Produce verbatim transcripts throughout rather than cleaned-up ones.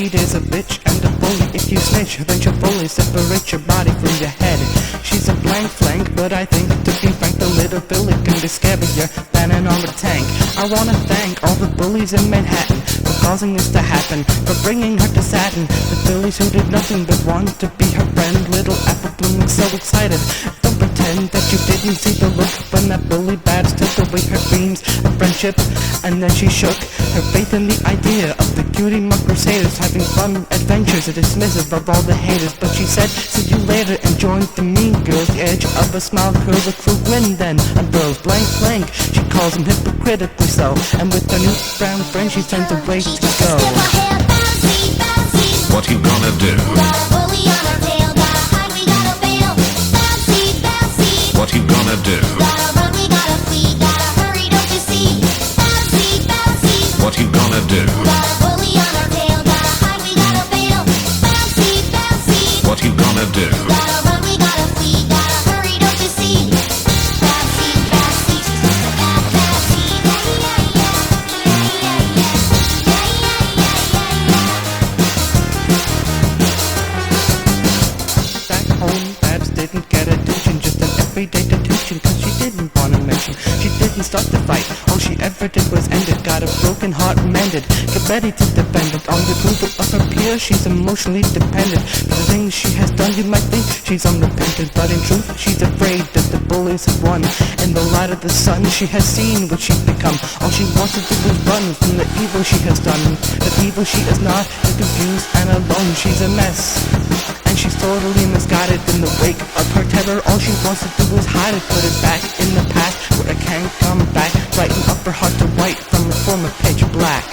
maid is a bitch and a bully. If you snitch, then she'll fully separate your body from your head. She's a blank flank, but I think to be frank, the little Billy can be scarier than an armored tank. I wanna thank all the bullies in Manhattan for causing this to happen, for bringing her to Saturn. The bullies who did nothing but want to be her friend. Little Apple Bloom was so excited. Don't pretend that you didn't see the look when that bully Babs took away her dreams of friendship. And then she shook her faith in the idea of the cutie mark crusaders having fun adventures, a dismissive of all the haters. But she said, see you later, and joined the mean girls. The edge of a smile curls a cruel grin, then unfurls blank blank. She calls him hypocritically so, and with her new brown friend she turns away to go. What you gonna do? Got a bully on our tail, gotta hide, we gotta bail. Bouncy, bouncy. What you gonna do? Gotta run, we gotta flee, gotta hurry, don't you see? Bouncy, bouncy. What you gonna do? Got a bully on our tail, gotta hide, we gotta bail. Bouncy, bouncy. What you gonna do? Gotta run, we gotta flee, gotta hurry, don't you see? Bouncy, bouncy. Bouncy, yeah, yeah, yeah, yeah, yeah, yeah, yeah, yeah. Back home, Babs didn't get attention, just an everyday detention, cause she didn't wanna mention. She didn't start the fight, all she ever did was end it. Got a broken heart mended, get ready to defend it. On the approval of her peers, she's emotionally dependent. For the things she has done, you might think she's unrepentant, but in truth, she's afraid that the bullies have won. In the light of the sun, she has seen what she's become. All she wants to do is run from the evil she has done. The evil she is not, is confused and alone. She's a mess, and she's totally misguided. In the wake of her terror, all she wants to do is hide it, put it back in the past where it can't come back. Brighten up her heart to white from the former pitch black.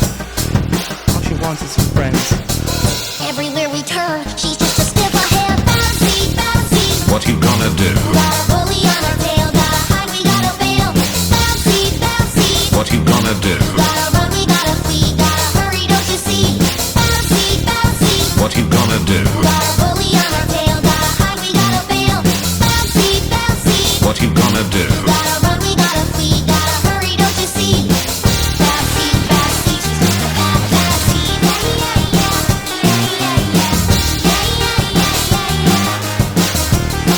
All she wants is some friends. Everywhere we turn, she's just a step ahead. Bouncy, bouncy. What you gonna do? Got a bully on our tail, gotta hide, we gotta bail. Bouncy, bouncy. What you gonna do? Gotta run, we gotta flee, gotta hurry, don't you see? Bouncy, bouncy. What you gonna do? Got a bully on our tail, gotta hide, we gotta bail. Bouncy, bouncy. What you gonna do? Gotta run, we gotta flee, gotta hurry, don't you see? Bouncy, bouncy. Bouncy, yeah, yeah, yeah, yeah, yeah, yeah, yeah, yeah, yeah, yeah.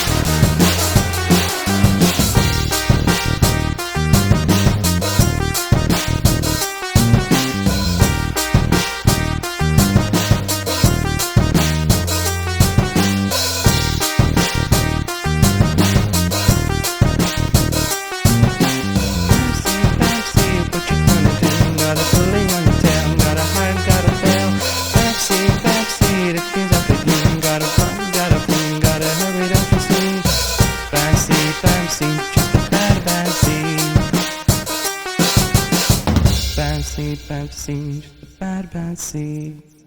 Fancy, fancy, just a bad fancy.